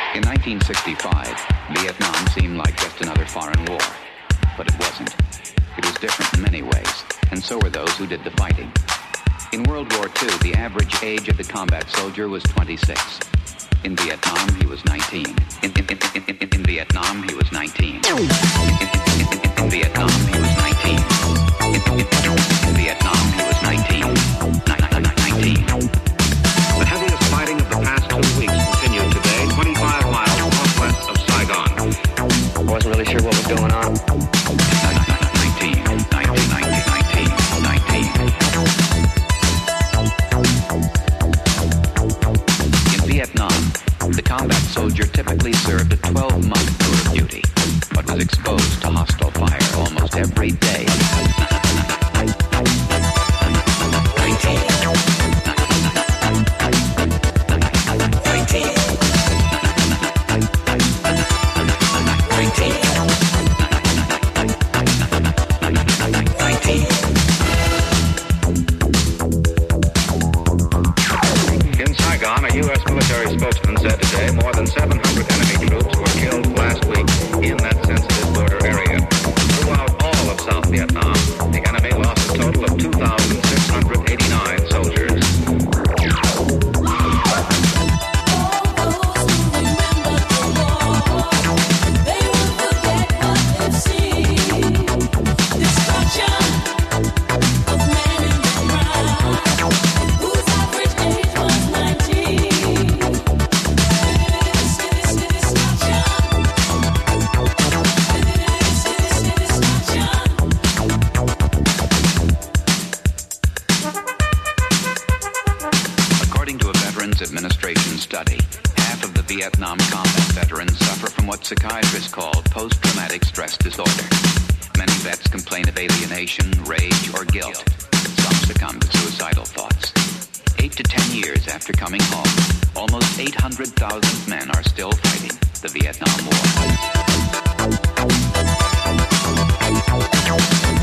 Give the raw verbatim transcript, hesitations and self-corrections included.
In nineteen sixty-five, Vietnam seemed like just another foreign war. But it wasn't. It was different in many ways, and so were those who did the fighting. In World War Two, the average age of the combat soldier was twenty-six. In Vietnam, he was nineteen. In, in, in, in, in, in Vietnam, he was nineteen. In, in, in, in Vietnam, he was nineteen. In, in, in Vietnam, he was nineteen. nineteen. The heaviest fighting of the past two weeks continued today, twenty-five miles northwest of Saigon. I wasn't really sure what was going on. nineteen, nineteen, nineteen, nineteen. In Vietnam, the combat soldier typically served a twelve-month tour of duty, but was exposed to hostile fire almost every day. nineteen. In Saigon, a U S military spokesman said today more than seven hundred enemy troops were killed last week in that sensitive border area. Throughout all of South Vietnam, the enemy lost a total of two thousand six hundred eighty-nine soldiers. Administration study, half of the Vietnam combat veterans suffer from what psychiatrists call post-traumatic stress disorder. Many vets complain of alienation, rage, or guilt. Some succumb to suicidal thoughts. Eight to ten years after coming home, almost eight hundred thousand men are still fighting the Vietnam War.